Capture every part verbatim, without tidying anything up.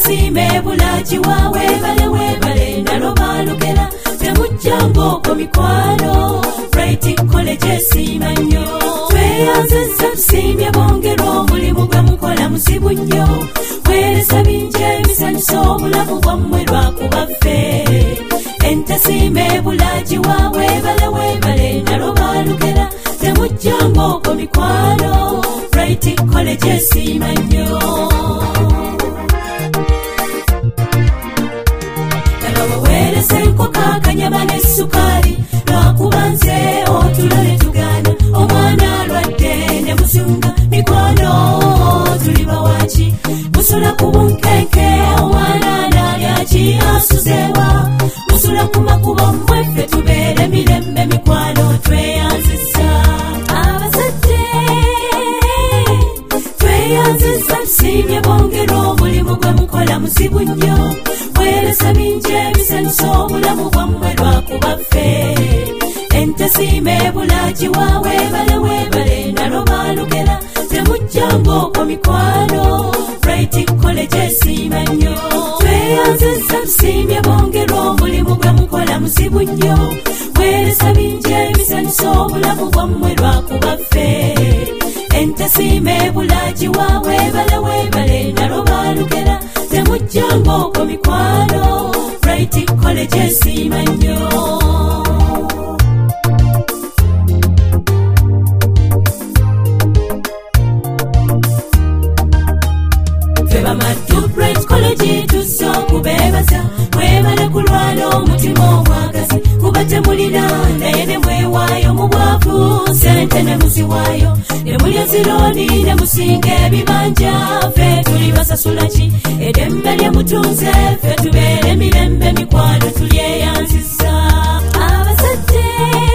entesiime bulaji wawe bale webale nalobalugera temujjango ko mikwano Bright College siima nnyo tweyanzizza tusiimye bongera omulimu gwe mukola musibu nnyo weereza bingi emisanyusa obulamu bwammwe lwakuba ffe entesiime bulaji wawe bale webale nalobalugera temujjango ko mikwano Bright College siima nnyo Senkoka kanyama ne sukari lwakuba nze otulole tugana omwana alwadde ne musunga mikwano tuli bawaki musula ku bunkenke omwana nalyaki asuzewa musula ku makubo mweffe tubeere mirembe mikwano tweyanzizza abazadde tweyanzizza tusiimye bongera omulimu gwe mukola musibu nnyo weereza bingi emisanyusa obulamu bwammwe lwakuba ffe entesiime bulaji wawe bale webale nalobalugera temujjango ko mikwano Bright College siima nnyo tweyanzizza tusiimye bongera omulimu gwe mukola musibu nnyo weereza bingi emisanyusa obulamu bwammwe lwakuba ffe entesiime bulaji wawe bale webale nalobalugera temujjango ko mikwano Bright College siima nnyo Febamatu Bright College tuzza okubeebaza mwebale kulwala omutima omwagazi kuba temulina naye ne mwewaayo mu bwavu sente ne muziwaayo ne mulya zironi ne musinga ebibanja ffe tuli basasula ki eddembe lye mutunze ffe tubeere mirembe mikwano tulyeyanzizza abazadde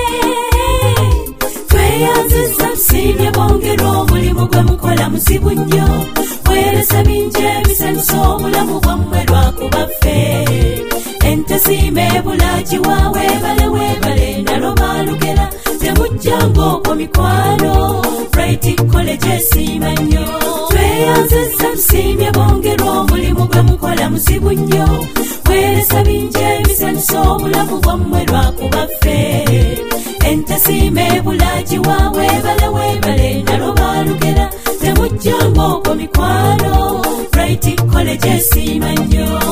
tweyanzizza tusiimye bongera omulimu gwe mukola musibu nnyo weereza bingi emisanyusa obulamu bwammwe lwakuba ffe entesiime bulaji wawe bale webale nalobalugera temujjango ko mikwano Bright College siima nnyo tweyanzizza tusiimye bongera omulimu gwe mukola musibu nnyo weereza bingi emisanyusa obulamu bwammwe lwakuba ffe entesiime bulaji wawe bale webale nalobalugera temujjango ko mikwano Bright College siima nnyo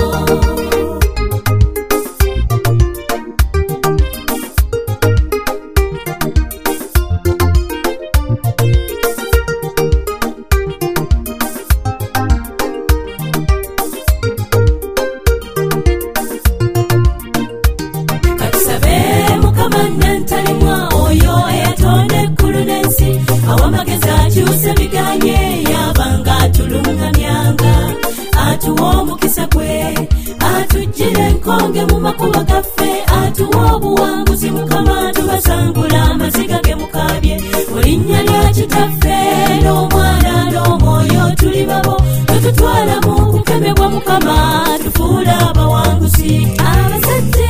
Akyuse biganye yabanga tulungamyanga atuwa omukisa gwe atujjire enkonge mu makuba gaffe atuwa obuwanguzi mukama tubasangula amaziga ge mukabye mulinnya lya kitaffe n'omwana n'omwoyo tuli babo tututwala mu kukemebwa mukama tufuula abawanguzi abazadde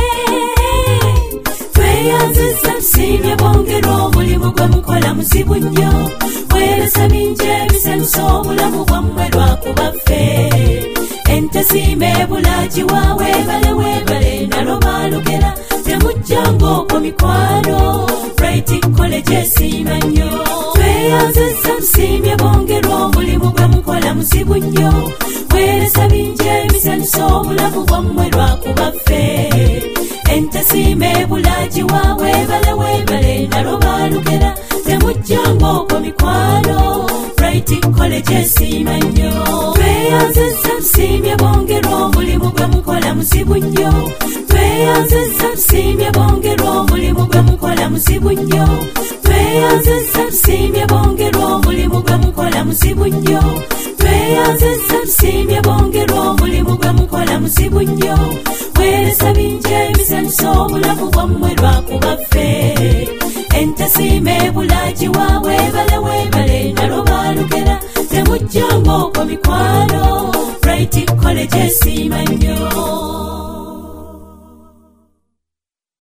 tweyanzizza tusiimye bongera omulimu gwe mukola musibu nnyo weereza bingi emisanyusa obulamu bwammwe lwakuba ffe entesiime bulaji wawe bale webale nalobalugera temujjango ko mikwano Bright College siima nnyo tweyanzizza tusiimye bongera omulimu gwe mukola musibu nnyo weereza bingi emisanyusa obulamu bwammwe lwakuba ffe entesiime bulaji wawe bale webale nalobalugera temujjango ko mikwano Bright College siima nnyo tweyanzizza tusiimye bongera omulimu gwe mukola musibu nnyo tweyanzizza tusiimye bongera omulimu gwe mukola musibu nnyo tweyanzizza tusiimye bongera omulimu gwe mukola musibu nnyo tweyanzizza tusiimye bongera omulimu gwe mukola musibu nnyo weereza bingi emisanyusa obulamu bwammwe lwakuba ffe entesiime bulaji wawe bale webale nalobalugera temujjango ko mikwano Bright College siima nnyo